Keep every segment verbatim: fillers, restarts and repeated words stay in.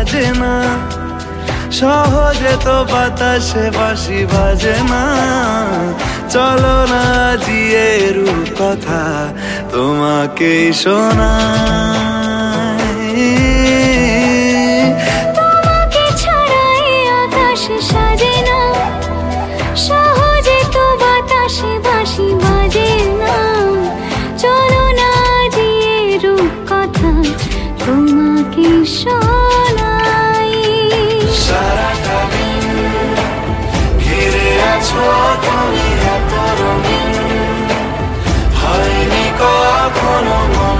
সাজে না, সহজে তো বাতাসে বাঁশি বাজে না। চলো না জিয়ে রূপ কথা তোমাকে শোনাই। তোমাকে ছাড়াই আকাশ সাজে না, সহজে তো বাতাসে বাঁশি বাজে না। চলো না জিয়ে রূপ কথা তোমাকে শোনাই। সারাটা দিন ঘিরে আছো তুমি এত রঙিন, হয়নি কখনো মন।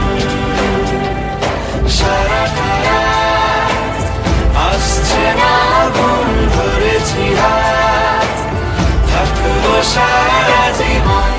সারাটা রাত আসছে না ঘুম, ধরেছি হাত, থাকবো সারা জীবন।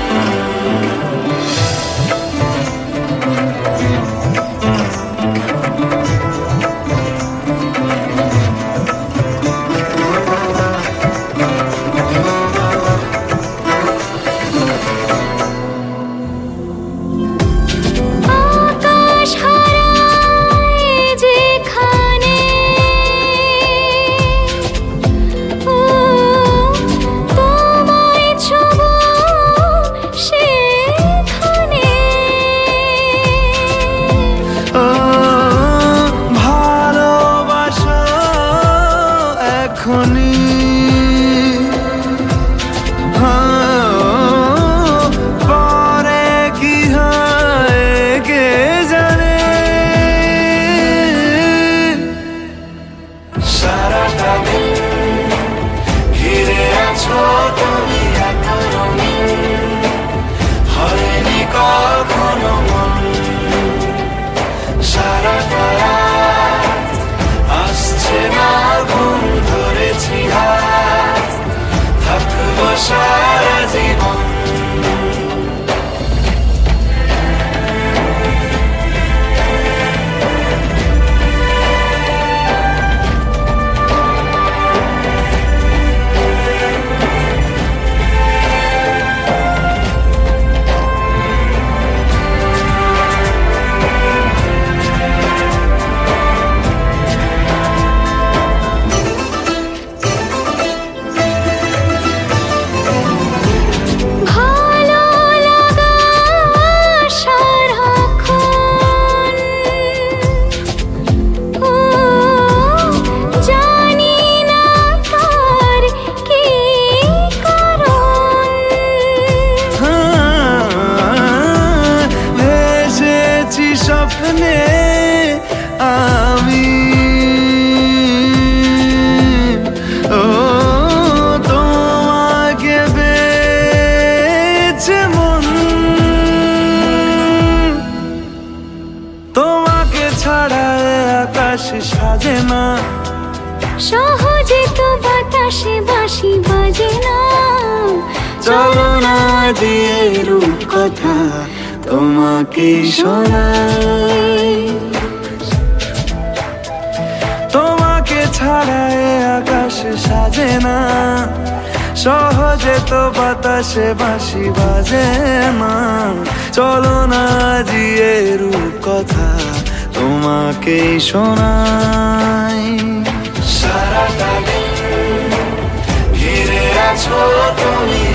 পরে কি হয় কে জানে। সারাটা দিন ঘিরে আছো তুমি এত রঙিন, হয়নি কখনো মন। সারাটা রাত আসছে না ঘুম, ধরেছি হাত, থাকবো সারা জীবন। স্বপ্নে আমি ও তোমাকে পেয়েছে মন। তোমাকে ছাড়া আকাশ সাজে না, সহজে তো বাতাসে বাঁশি বাজে না। চলো না দিয়ে রূপ কথা তোমাকে শোনাই। তোমাকে ছাড়া আকাশ সাজে না, সহজে তো বাতাসে বাঁশি বাজে না। চলো না জিয়ে রূপ কথা তোমাকে শোনাই। সারাটা দিন ঘিরে আছো তুমি